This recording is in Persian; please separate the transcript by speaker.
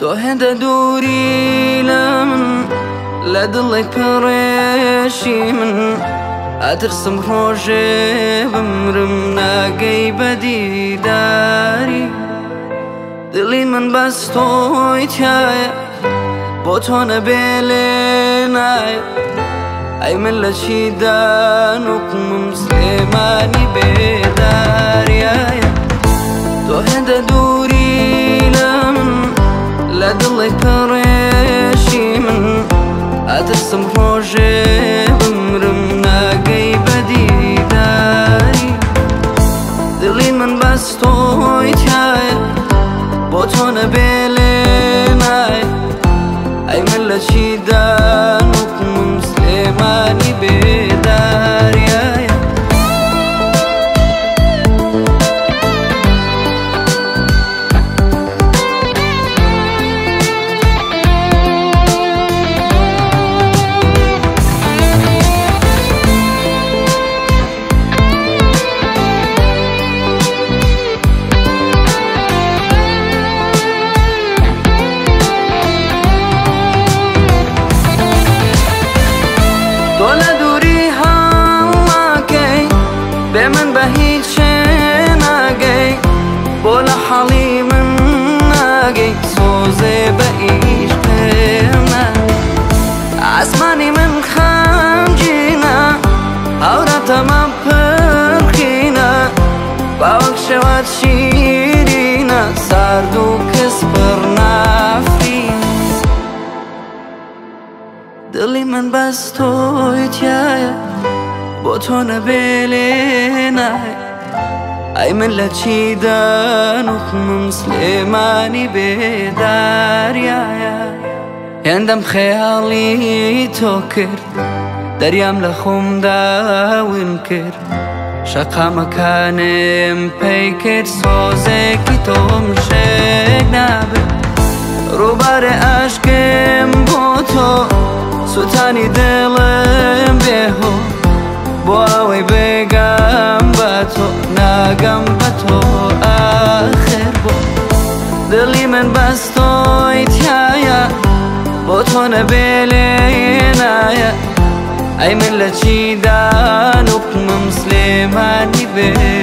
Speaker 1: تۆ هێندە دووری لە من لە دڵی پڕێشی من ئەترسم ڕۆژێ بمرم ناگەی بەدیداری دڵی من بەس تۆی تایە بۆ تۆ نەبێ لێ نایە ئەی من لە چیدا نوقمم سلێمانی بێداریایە تۆ هێندە دووری لە من لە دڵی پڕێشی من ئەترسم ڕۆژێ بمرم ناگەی بەدیداری دڵی من بەس تۆی تایە بۆ تۆ نەبێ لێ نایە ئەی من لە چیدا نوقمم سلێمانی بێداریایە تۆ لە دووری هەڵاکەی بێ من بە هیچ شێ ناگەی بۆ لە حەڵی من ناگەی سۆزێ بە ئیش پێم ناگەی ئاسمانی من خەمگینە هەورەتەمە پڕخینە باوەک شەوەت شیرینە سارد و کەس پڕ نافرین دڵی من بەس تۆی تایە بۆ تۆ نەبێ لێ نایە ئەی من لە چیدا نوقمم سلێمانی بێداریایە هێندەم خەیاڵی تۆ کرد دەریام لە خۆمدا ون کرد شەقامەکانم پێی کرد سۆزێکی تۆم شێک نابێت ڕووبارێ ئاشکم بۆ تۆ سوتانی دڵم بێهۆ بۆ ئەوەی بێگەم بە تۆ ناگەم بە تۆ ئاخر بۆ دڵی من بەس تۆی تایە بۆ تۆ نەبێ لێ نایە ئەی من لە چیدا نوقمم سلێمانی بێ